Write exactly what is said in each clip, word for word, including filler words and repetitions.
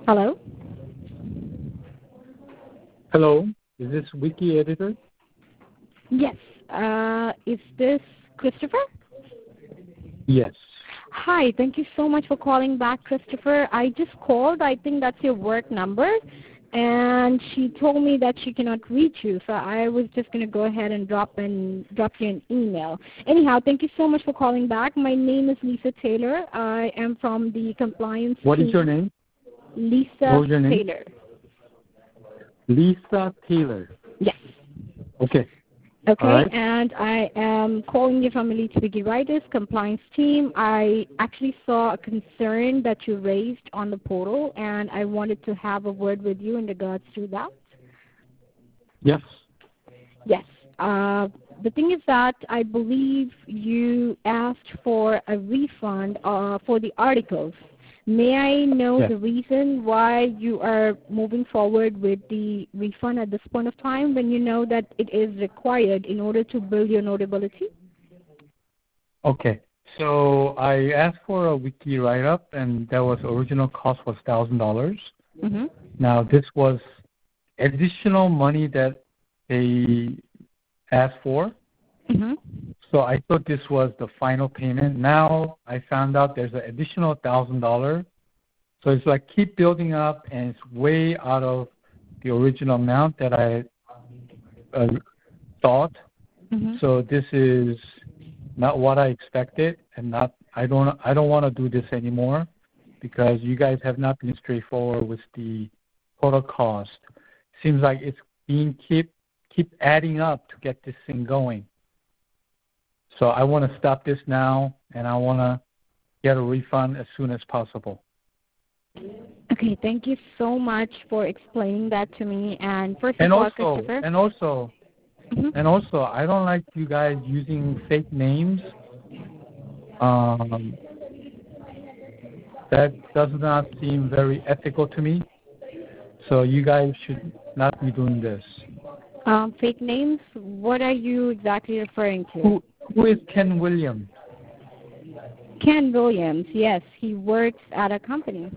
Hello? Hello, is this Wiki Editor? Yes. Uh, is this Christopher? Yes. Hi, thank you so much for calling back, Christopher. I just called. I think that's your work number. And she told me that she cannot reach you, so I was just going to go ahead and drop in, drop you an email. Anyhow, thank you so much for calling back. My name is Lisa Taylor. I am from the compliance What team. is your name? Lisa what was your name? Taylor. Lisa Taylor. Yes. Okay. Okay, right. And I am calling you from Elite Writis compliance team. I actually saw a concern that you raised on the portal, and I wanted to have a word with you in regards to that. Yes. Yes. Uh, the thing is that I believe you asked for a refund uh, for the articles. May I know yes. the reason why you are moving forward with the refund at this point of time when you know that it is required in order to build your notability? Okay. So I asked for a wiki write-up, and that was original cost was one thousand dollars. Mm-hmm. Now, this was additional money that they asked for. Mm-hmm. So I thought this was the final payment. Now I found out there's an additional one thousand dollars. So it's like keep building up, and it's way out of the original amount that I uh, thought. Mm-hmm. So this is not what I expected, and not I don't I don't want to do this anymore because you guys have not been straightforward with the total cost. Seems like it's being keep keep adding up to get this thing going. So I want to stop this now, and I want to get a refund as soon as possible. Okay, thank you so much for explaining that to me. And first And of all, also, Christopher. and also, Mm-hmm. and also, I don't like you guys using fake names. Um, that does not seem very ethical to me. So you guys should not be doing this. Um, fake names? What are you exactly referring to? Who, who is Ken Williams? Ken Williams, yes. He works at a company.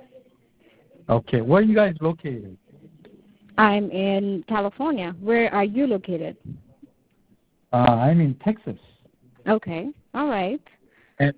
Okay. Where are you guys located? I'm in California. Where are you located? Uh, I'm in Texas. Okay. All right. And,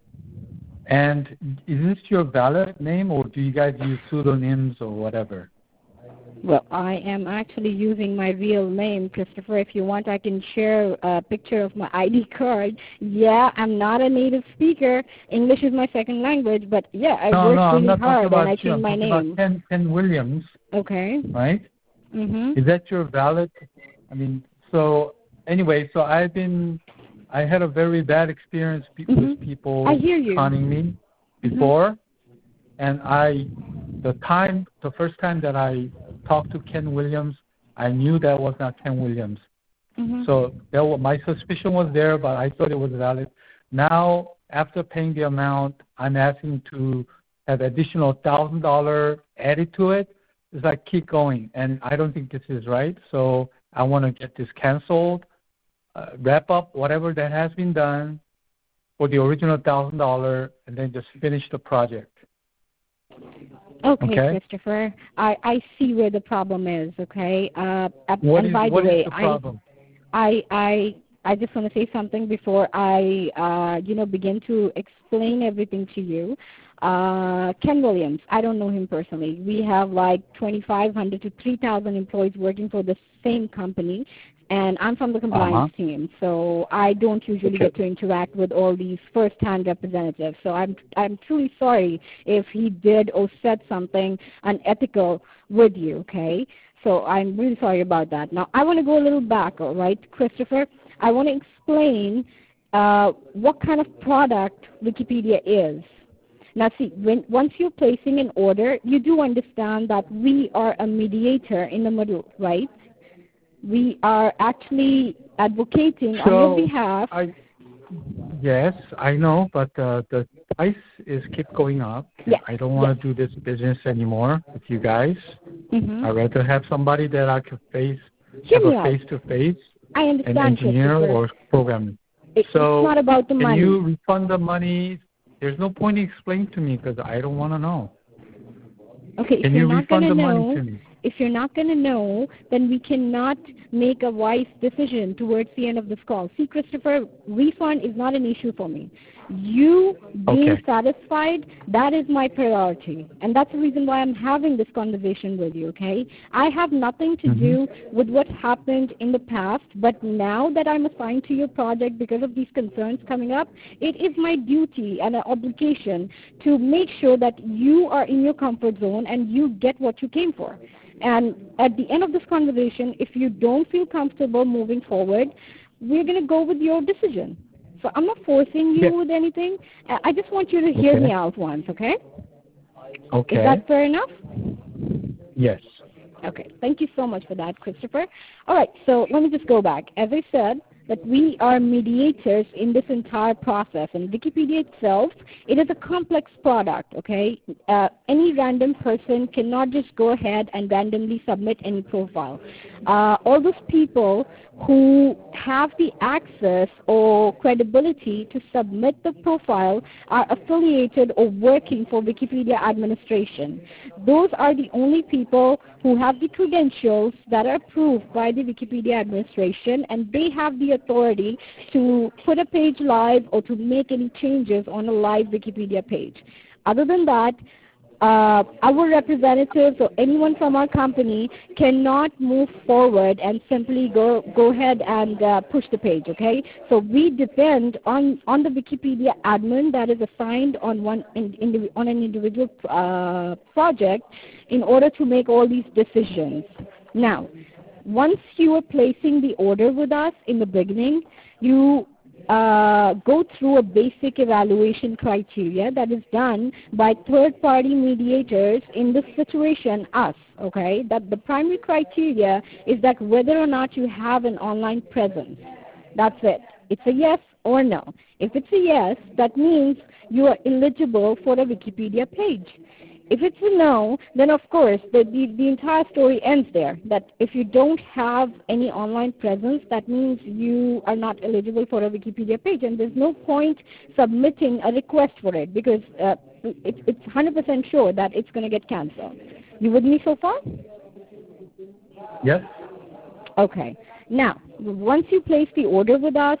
and is this your valid name, or do you guys use pseudonyms or whatever? Well, I am actually using my real name, Christopher. If you want, I can share a picture of my I D card. Yeah, I'm not a native speaker. English is my second language, but yeah, I no, worked no, really I'm not hard talking and I about you. changed I'm my talking name. about Ken, Ken Williams. Okay. Right? Mhm. Is that your valid? I mean, so anyway, so I've been, I had a very bad experience pe- mm-hmm. with people I hear you. conning me before, mm-hmm. and I, the time, the first time that I talked to Ken Williams, I knew that was not Ken Williams. Mm-hmm. So that was, my suspicion was there, but I thought it was valid. Now, after paying the amount, I'm asking to have additional one thousand dollars added to it. It's like keep going, and I don't think this is right. So I want to get this canceled, uh, wrap up whatever that has been done for the original one thousand dollars, and then just finish the project. Okay, okay? Christopher. I, I see where the problem is, okay? Uh, what and is, by what the way, is the problem? I, I, I, I just want to say something before I, uh, you know, begin to explain everything to you. Uh, Ken Williams, I don't know him personally. We have like twenty-five hundred to three thousand employees working for the same company, and I'm from the compliance uh-huh. team, so I don't usually okay. get to interact with all these first-hand representatives. So I'm, I'm truly sorry if he did or said something unethical with you, okay? So I'm really sorry about that. Now, I want to go a little back, all right, Christopher? I want to explain uh, what kind of product Wikipedia is. Now, see, when, once you're placing an order, you do understand that we are a mediator in the middle, right? We are actually advocating so on your behalf. I, yes, I know, but uh, the price is keep going up. Yes. I don't want yes. to do this business anymore with you guys. Mm-hmm. I'd rather have somebody that I could face, Hear have me a out. face-to-face, I understand, an engineer or programmer. It, so it's not about the can money. you refund the money? There's no point in explaining to me because I don't want to know. Okay, Can if you're you not going refund to the money know, to me? if you're not going to know, then we cannot make a wise decision towards the end of this call. See, Christopher, refund is not an issue for me. You being Okay. satisfied, that is my priority. And that's the reason why I'm having this conversation with you, okay? I have nothing to Mm-hmm. do with what happened in the past, but now that I'm assigned to your project because of these concerns coming up, it is my duty and an obligation to make sure that you are in your comfort zone and you get what you came for. And at the end of this conversation, if you don't feel comfortable moving forward, we're going to go with your decision. So I'm not forcing you Yeah. with anything. I I just want you to hear Okay. me out once, okay? Okay. Is that fair enough? Yes. Okay. Thank you so much for that, Christopher. All right. So let me just go back. As I said, that we are mediators in this entire process. And Wikipedia itself, it is a complex product, okay? Uh, any random person cannot just go ahead and randomly submit any profile. Uh, all those people who have the access or credibility to submit the profile are affiliated or working for Wikipedia administration. Those are the only people who have the credentials that are approved by the Wikipedia administration, and they have the authority to put a page live or to make any changes on a live Wikipedia page. Other than that, uh, our representatives or anyone from our company cannot move forward and simply go go ahead and uh, push the page, okay? So we depend on, on the Wikipedia admin that is assigned on, one in, in, on an individual uh, project in order to make all these decisions. Now, once you are placing the order with us in the beginning, you uh, go through a basic evaluation criteria that is done by third-party mediators, in this situation, us, okay? That the primary criteria is that whether or not you have an online presence. That's it. It's a yes or no. If it's a yes, that means you are eligible for a Wikipedia page. If it's a no, then of course the, the, the entire story ends there, that if you don't have any online presence, that means you are not eligible for a Wikipedia page, and there's no point submitting a request for it because uh, it, it's one hundred percent sure that it's going to get canceled. You with me so far? Yes. Okay. Now, once you place the order with us,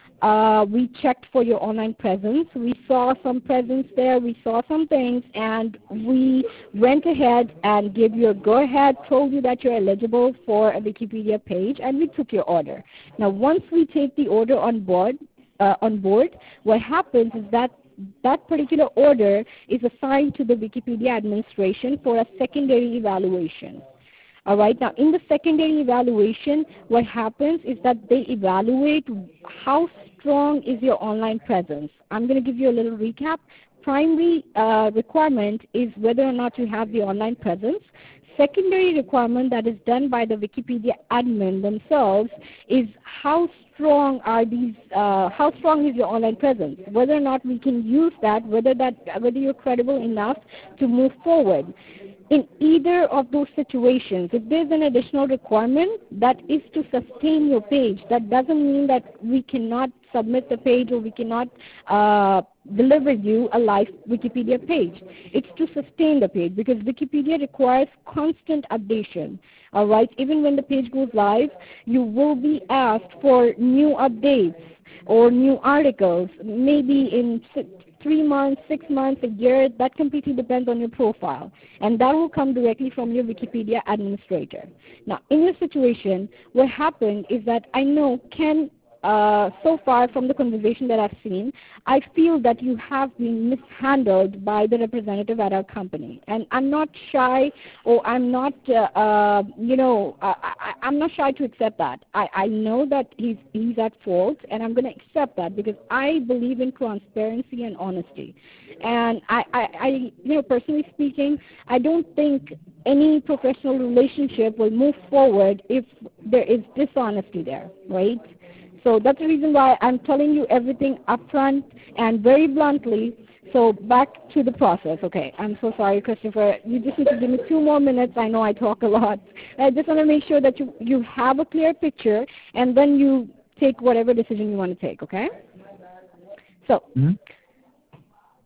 Uh, we checked for your online presence. We saw some presence there. We saw some things, and we went ahead and gave you a go-ahead, told you that you're eligible for a Wikipedia page, and we took your order. Now, once we take the order on board, uh, on board, what happens is that that particular order is assigned to the Wikipedia administration for a secondary evaluation. All right. Now, in the secondary evaluation, what happens is that they evaluate how strong is your online presence. I'm going to give you a little recap. Primary uh, requirement is whether or not you have the online presence. Secondary requirement that is done by the Wikipedia admin themselves is how strong are these, uh, how strong is your online presence, whether or not we can use that, whether that, whether you're credible enough to move forward. In either of those situations, if there's an additional requirement, that is to sustain your page. That doesn't mean that we cannot submit the page or we cannot uh, deliver you a live Wikipedia page. It's to sustain the page because Wikipedia requires constant updation. All right, even when the page goes live, you will be asked for new updates or new articles, maybe in three months, six months, a year. That completely depends on your profile. And that will come directly from your Wikipedia administrator. Now, in your situation, what happened is that I know Ken, uh, so far from the conversation that I've seen, I feel that you have been mishandled by the representative at our company. And I'm not shy or I'm not, uh, uh, you know, I, I, I'm not shy to accept that. I, I know that he's, he's at fault, and I'm going to accept that because I believe in transparency and honesty. And I, I, I, you know, personally speaking, I don't think any professional relationship will move forward if there is dishonesty there, right? So that's the reason why I'm telling you everything upfront and very bluntly. So back to the process. Okay, I'm so sorry, Christopher. You just need to give me two more minutes. I know I talk a lot. I just want to make sure that you, you have a clear picture, and then you take whatever decision you want to take, okay? So, Mm-hmm.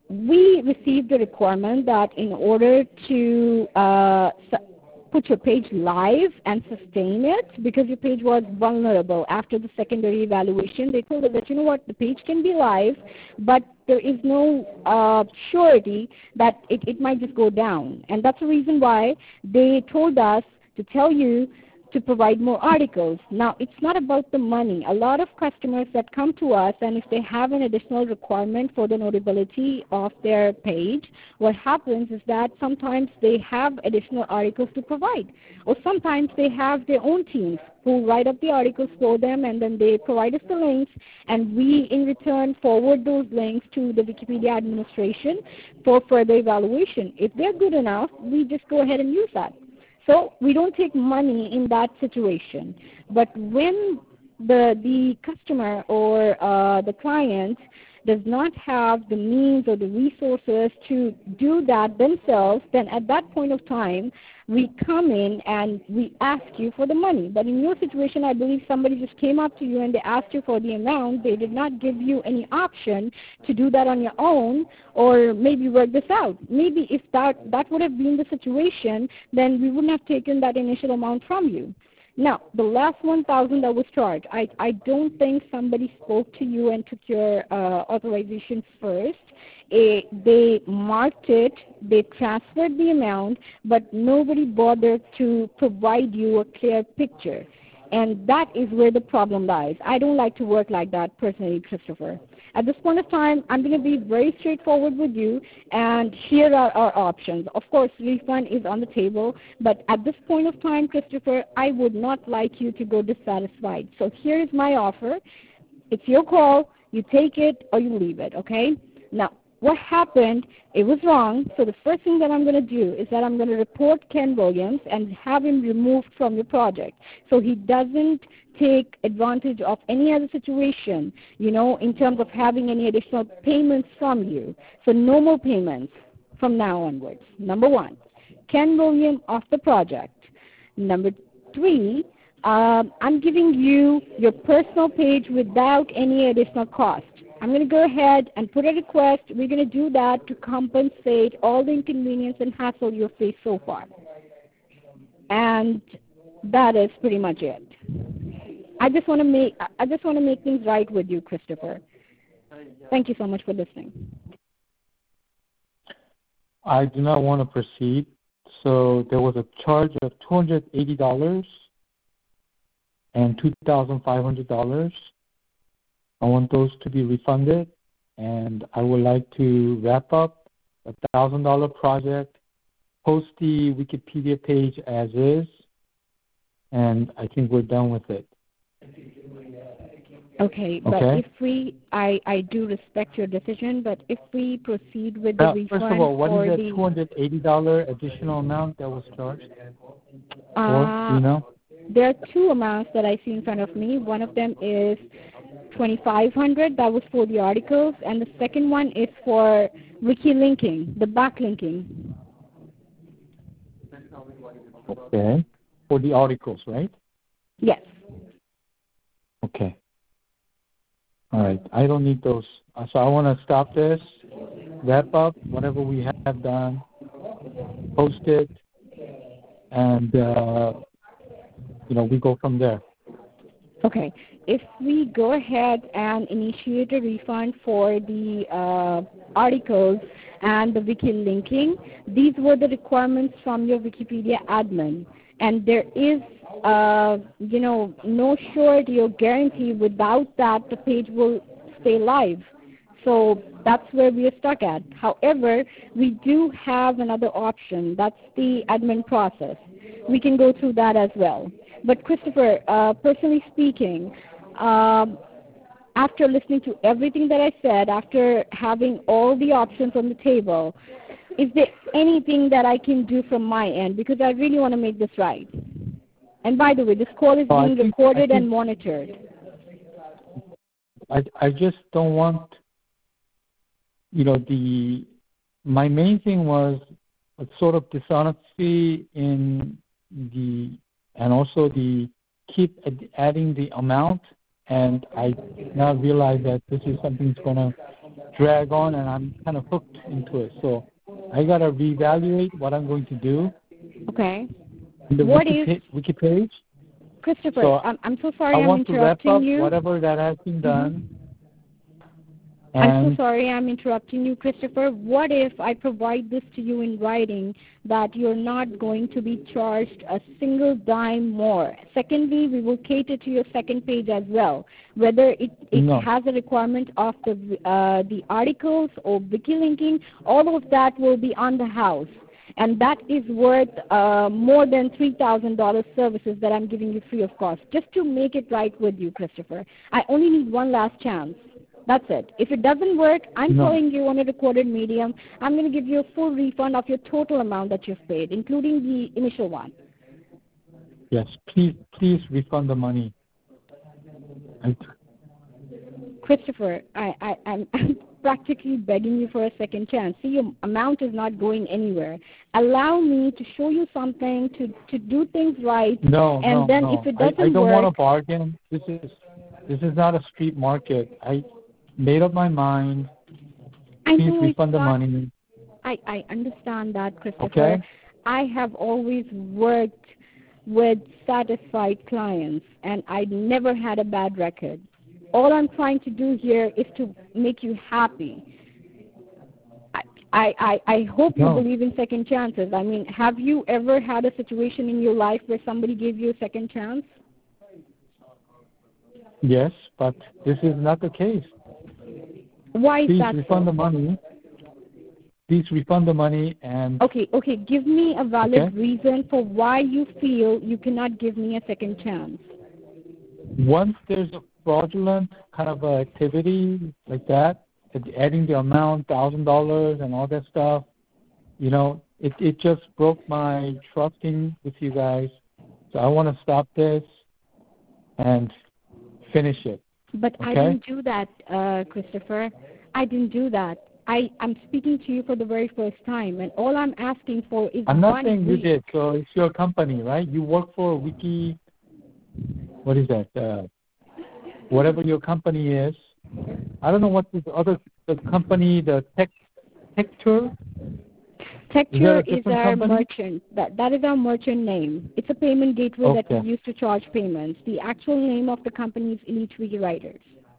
we received a requirement that in order to uh, put your page live and sustain it, because your page was vulnerable after the secondary evaluation, they told us that, you know what, the page can be live, but there is no uh, surety that it, it might just go down. And that's the reason why they told us to tell you to provide more articles. Now, it's not about the money. A lot of customers that come to us, and if they have an additional requirement for the notability of their page, what happens is that sometimes they have additional articles to provide. Or sometimes they have their own teams who write up the articles for them, and then they provide us the links, and we in return forward those links to the Wikipedia administration for further evaluation. If they're good enough, we just go ahead and use that. So we don't take money in that situation. But when the, the customer or uh, the client does not have the means or the resources to do that themselves, then at that point of time, we come in and we ask you for the money. But in your situation, I believe somebody just came up to you and they asked you for the amount. They did not give you any option to do that on your own or maybe work this out. Maybe if that, that would have been the situation, then we wouldn't have taken that initial amount from you. Now, the last one thousand dollars that was charged, I, I don't think somebody spoke to you and took your uh, authorization first. It, they marked it, they transferred the amount, but nobody bothered to provide you a clear picture. And that is where the problem lies. I don't like to work like that personally, Christopher. At this point of time, I'm going to be very straightforward with you, and here are our options. Of course, refund is on the table, but at this point of time, Christopher, I would not like you to go dissatisfied. So here is my offer. It's your call. You take it or you leave it, okay? Now, what happened, it was wrong, so the first thing that I'm going to do is that I'm going to report Ken Williams and have him removed from your project so he doesn't take advantage of any other situation, you know, in terms of having any additional payments from you. So no more payments from now onwards. Number one, Ken Williams off the project. Number three, um, I'm giving you your personal page without any additional cost. I'm going to go ahead and put a request. We're going to do that to compensate all the inconvenience and hassle you've faced so far. And that is pretty much it. I just want to make I just want to make things right with you, Christopher. Thank you so much for listening. I do not want to proceed. So there was a charge of two hundred eighty dollars and two thousand five hundred dollars. I want those to be refunded, and I would like to wrap up a one thousand dollars project, post the Wikipedia page as is, and I think we're done with it. Okay, but okay? if we, I, I do respect your decision, but if we proceed with the now, refund first of all, what for is the the two hundred eighty dollars additional amount that was charged? uh, for, you know? There are two amounts that I see in front of me. One of them is twenty-five hundred dollars. That was for the articles, and the second one is for wiki linking, the backlinking. Okay, for the articles, right? Yes. Okay. All right. I don't need those. So I want to stop this, wrap up whatever we have done, post it, and, uh, you know, we go from there. Okay. If we go ahead and initiate a refund for the uh, articles and the wiki linking, these were the requirements from your Wikipedia admin. And there is, uh, you know, no surety or guarantee without that the page will stay live. So that's where we are stuck at. However, we do have another option. That's the admin process. We can go through that as well. But Christopher, uh, personally speaking, um, after listening to everything that I said, after having all the options on the table, is there anything that I can do from my end? Because I really want to make this right. And by the way, this call is oh, being think, recorded think, and monitored. I, I just don't want, you know, the, my main thing was a sort of dishonesty in the, and also the keep adding the amount, and I now realize that this is something that's going to drag on, and I'm kind of hooked into it. So I got to reevaluate what I'm going to do. Okay. In the What wiki, if, pa- wiki page. Christopher, So I'm, I'm so sorry I I'm want to wrap interrupting up you. whatever that has been done. Mm-hmm. And I'm so sorry I'm interrupting you, Christopher. What if I provide this to you in writing that you're not going to be charged a single dime more? Secondly, we will cater to your second page as well. Whether it, it no. has a requirement of the, uh, the articles or wiki linking, all of that will be on the house. And that is worth uh, more than three thousand dollars services that I'm giving you free of cost, just to make it right with you, Christopher. I only need one last chance. That's it. If it doesn't work, I'm No. calling you on a recorded medium. I'm going to give you a full refund of your total amount that you've paid, including the initial one. Yes, please, please refund the money. I, Christopher, I, I, I'm, I'm practically begging you for a second chance. See, your amount is not going anywhere. Allow me to show you something, to, to do things right. no, and no, then no. if it doesn't I, I don't work, want to bargain. This is this is not a street market. I made up my mind. I Please know refund it's the not, money. I, I understand that, Christopher. Okay? I have always worked with satisfied clients, and I never had a bad record. All I'm trying to do here is to make you happy. I, I, I hope you No. believe in second chances. I mean, have you ever had a situation in your life where somebody gave you a second chance? Yes, but this is not the case. Why is Please that refund so? the money. Please refund the money and Okay, okay. Give me a valid okay? reason for why you feel you cannot give me a second chance. Once there's a fraudulent kind of uh, activity like that, adding the amount, thousand dollars and all that stuff, you know, it it just broke my trusting with you guys. So I want to stop this and finish it. But Okay? I didn't do that, uh, Christopher. I didn't do that. I, I'm speaking to you for the very first time, and all I'm asking for is I'm not one saying you week. did. So it's your company, right? You work for Wiki. What is that? Uh, whatever your company is. I don't know what this other the company, the Tech Techture. Techture Is, is is our company? merchant. That, that is our merchant name. It's a payment gateway Okay. that we use to charge payments. The actual name of the company is Elite Wiki Writers.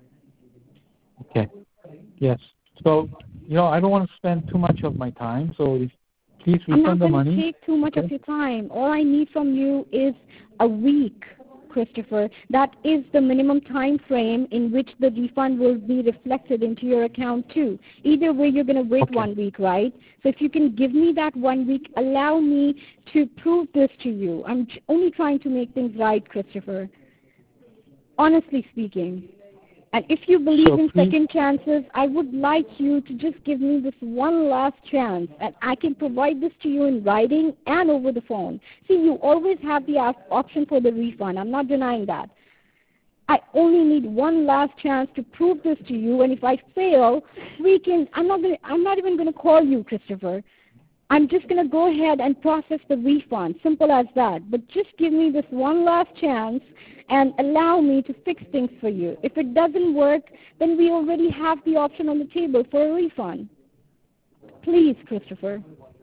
Okay. Yes. So, you know, I don't want to spend too much of my time, so if, please I'm not refund the going to money. take too much Okay. of your time. All I need from you is a week, Christopher. That is the minimum time frame in which the refund will be reflected into your account too. Either way, you're going to wait Okay. one week, right? So if you can give me that one week, allow me to prove this to you. I'm only trying to make things right, Christopher. Honestly speaking. And if you believe So in please, second chances, I would like you to just give me this one last chance, and I can provide this to you in writing and over the phone. See, you always have the op- option for the refund. I'm not denying that. I only need one last chance to prove this to you, and if I fail, we can. I'm not gonna. I'm not even going to call you, Christopher. I'm just going to go ahead and process the refund. Simple as that. But just give me this one last chance and allow me to fix things for you. If it doesn't work, then we already have the option on the table for a refund. Please, Christopher.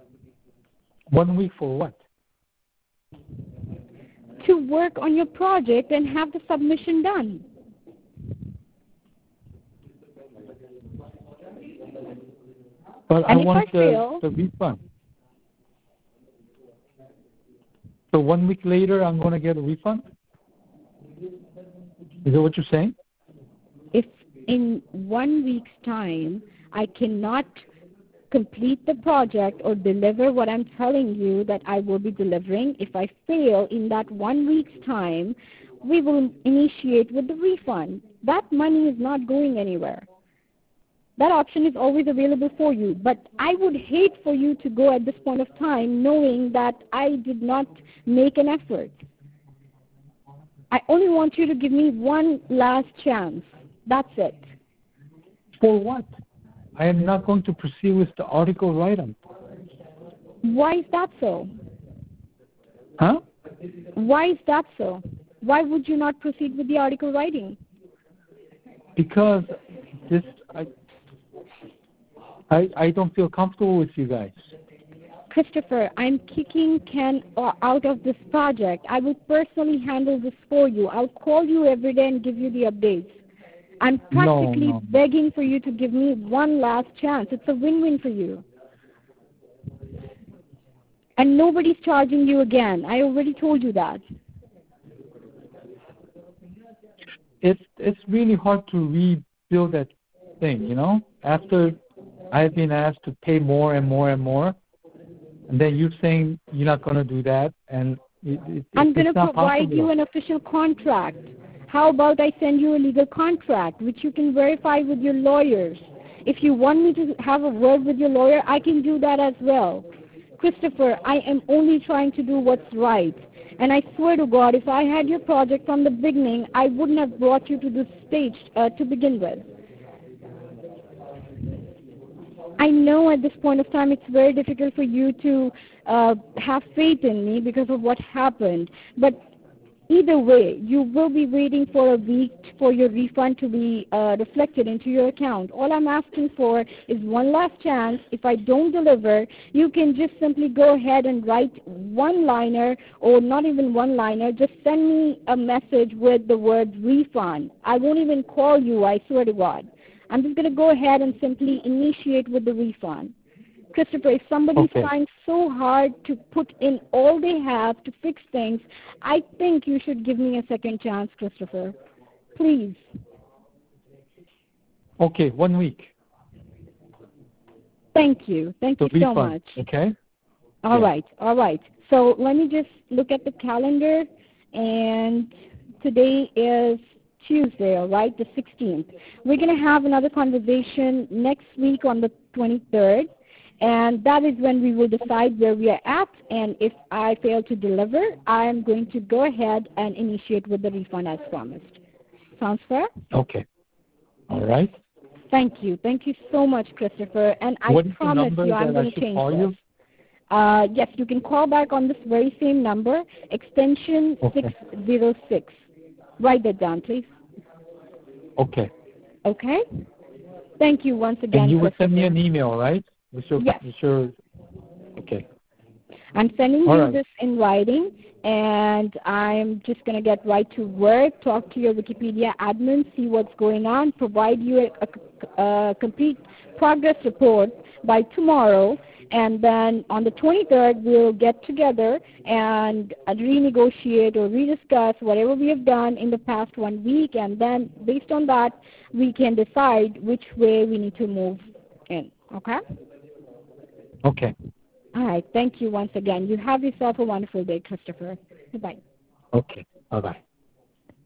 one week for what? To work on your project and have the submission done. But And I if want I the, fail, the refund. So one week later, I'm going to get a refund? Is that what you're saying? if in one week's time I cannot complete the project or deliver what I'm telling you that I will be delivering, if I fail in that one week's time, we will initiate with the refund. That money is not going anywhere. That option is always available for you. But I would hate for you to go at this point of time knowing that I did not make an effort. I only want you to give me one last chance. That's it. For what? I am not going to proceed with the article write-up. Why is that so? Huh? Why is that so? Why would you not proceed with the article writing? Because this, I, I, I don't feel comfortable with you guys. Christopher, I'm kicking Ken o- out of this project. I will personally handle this for you. I'll call you every day and give you the updates. I'm practically No, no. begging for you to give me one last chance. It's a win-win for you. And nobody's charging you again. I already told you that. It's it's really hard to rebuild that thing, you know. After I've been asked to pay more and more and more, and then you're saying you're not going to do that, and it, it, I'm going to it's not provide possible. you an official contract. How about I send you a legal contract, which you can verify with your lawyers? If you want me to have a word with your lawyer, I can do that as well. Christopher, I am only trying to do what's right. And I swear to God, if I had your project from the beginning, I wouldn't have brought you to this stage uh, to begin with. I know at this point of time it's very difficult for you to uh, have faith in me because of what happened. But either way, you will be waiting for a week for your refund to be uh, reflected into your account. All I'm asking for is one last chance. If I don't deliver, you can just simply go ahead and write one-liner, or not even one-liner. Just send me a message with the word refund. I won't even call you, I swear to God. I'm just going to go ahead and simply initiate with the refund. Christopher, if somebody's Okay. trying so hard to put in all they have to fix things, I think you should give me a second chance, Christopher. Please. Okay, one week. Thank you. Thank The you so refund, much. okay? All Yeah. right. All right. So let me just look at the calendar, and today is Tuesday, all right, the sixteenth. We're going to have another conversation next week on the twenty-third. And that is when we will decide where we are at, and if I fail to deliver, I am going to go ahead and initiate with the refund as promised. Sounds fair? Okay. All right. Thank you. Thank you so much, Christopher. And I What is the promise number you I'm that I going to should change call this. you? Uh, yes, you can call back on this very same number, extension Okay. six zero six. Write that down, please. Okay. Okay? Thank you once again, And you will send me Christopher. an email, right? With your, Yes. with your, okay. I'm sending All you right. this in writing, and I'm just going to get right to work, talk to your Wikipedia admin, see what's going on, provide you a, a, a complete progress report by tomorrow, and then on the twenty-third we'll get together and renegotiate or rediscuss whatever we have done in the past one week, and then based on that we can decide which way we need to move in. Okay? Okay. All right. Thank you once again. You have yourself a wonderful day, Christopher. Goodbye. Okay. Bye-bye.